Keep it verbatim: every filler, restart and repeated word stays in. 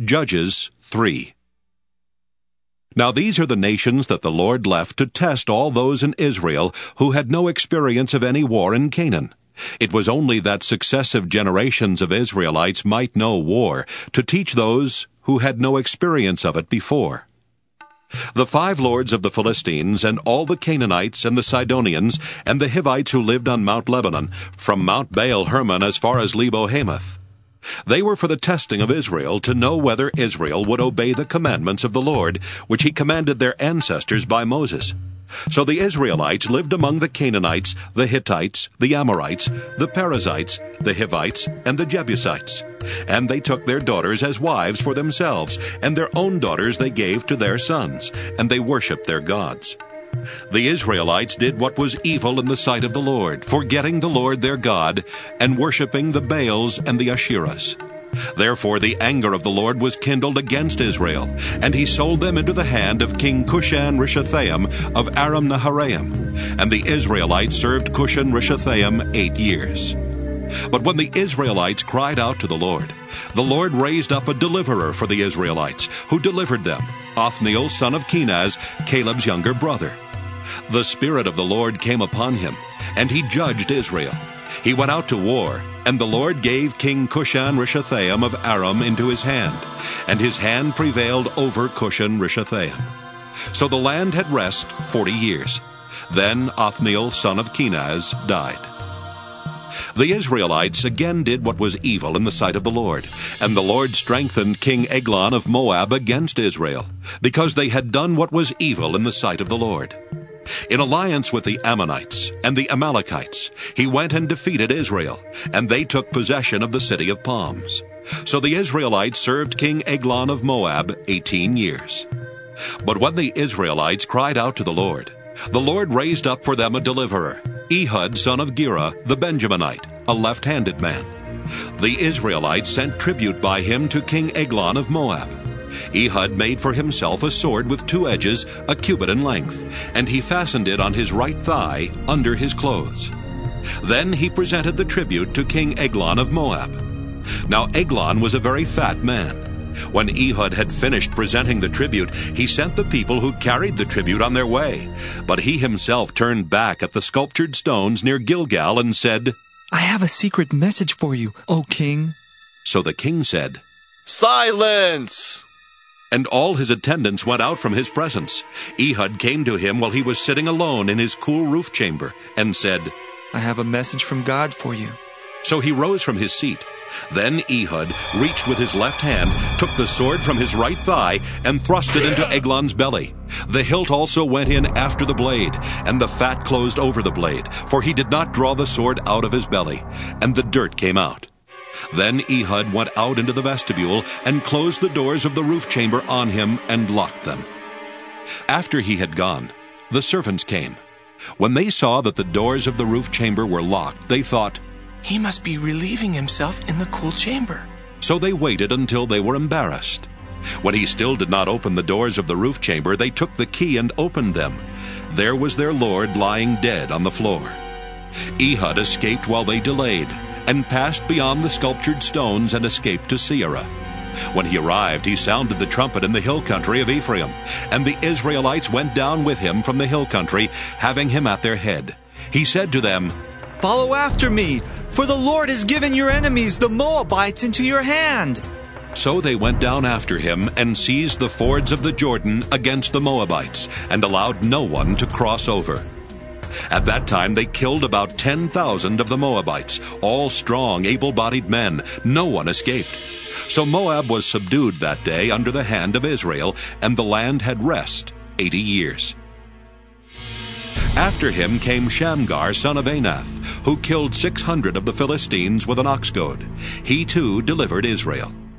Judges three. Now these are the nations that the Lord left to test all those in Israel who had no experience of any war in Canaan. It was only that successive generations of Israelites might know war, to teach those who had no experience of it before. The five lords of the Philistines, and all the Canaanites, and the Sidonians, and the Hivites who lived on Mount Lebanon, from Mount Baal Hermon as far as Lebo Hamath. They were for the testing of Israel, to know whether Israel would obey the commandments of the Lord, which he commanded their ancestors by Moses. So the Israelites lived among the Canaanites, the Hittites, the Amorites, the Perizzites, the Hivites, and the Jebusites. And they took their daughters as wives for themselves, and their own daughters they gave to their sons, and they worshipped their gods. The Israelites did what was evil in the sight of the Lord, forgetting the Lord their God, and worshipping the Baals and the Asherahs. Therefore the anger of the Lord was kindled against Israel, and he sold them into the hand of King Cushan-Rishathaim of Aram-Naharaim. And the Israelites served Cushan-Rishathaim eight years. But when the Israelites cried out to the Lord, the Lord raised up a deliverer for the Israelites, who delivered them, Othniel son of Kenaz, Caleb's younger brother. The Spirit of the Lord came upon him, and he judged Israel. He went out to war, and the Lord gave King Cushan-Rishathaim of Aram into his hand, and his hand prevailed over Cushan-Rishathaim. So the land had rest forty years. Then Othniel son of Kenaz died. The Israelites again did what was evil in the sight of the Lord, and the Lord strengthened King Eglon of Moab against Israel, because they had done what was evil in the sight of the Lord. In alliance with the Ammonites and the Amalekites, he went and defeated Israel, and they took possession of the city of palms. So the Israelites served King Eglon of Moab eighteen years. But when the Israelites cried out to the Lord, the Lord raised up for them a deliverer, Ehud son of Gera, the Benjaminite, a left-handed man. The Israelites sent tribute by him to King Eglon of Moab. Ehud made for himself a sword with two edges, a cubit in length, and he fastened it on his right thigh under his clothes. Then he presented the tribute to King Eglon of Moab. Now Eglon was a very fat man. When Ehud had finished presenting the tribute, he sent the people who carried the tribute on their way. But he himself turned back at the sculptured stones near Gilgal and said, I have a secret message for you, O king. So the king said, Silence! And all his attendants went out from his presence. Ehud came to him while he was sitting alone in his cool roof chamber, and said, I have a message from God for you. So he rose from his seat. Then Ehud reached with his left hand, took the sword from his right thigh, and thrust it into Eglon's belly. The hilt also went in after the blade, and the fat closed over the blade, for he did not draw the sword out of his belly, and the dirt came out. Then Ehud went out into the vestibule, and closed the doors of the roof chamber on him, and locked them. After he had gone, the servants came. When they saw that the doors of the roof chamber were locked, they thought, He must be relieving himself in the cool chamber. So they waited until they were embarrassed. When he still did not open the doors of the roof chamber, they took the key and opened them. There was their lord lying dead on the floor. Ehud escaped while they delayed, and passed beyond the sculptured stones and escaped to Seirah. When he arrived, he sounded the trumpet in the hill country of Ephraim, and the Israelites went down with him from the hill country, having him at their head. He said to them, Follow after me, for the Lord has given your enemies, the Moabites, into your hand. So they went down after him and seized the fords of the Jordan against the Moabites, and allowed no one to cross over. At that time they killed about ten thousand of the Moabites, all strong, able-bodied men. No one escaped. So Moab was subdued that day under the hand of Israel, and the land had rest eighty years. After him came Shamgar son of Anath, who killed six hundred of the Philistines with an ox goad. He too delivered Israel.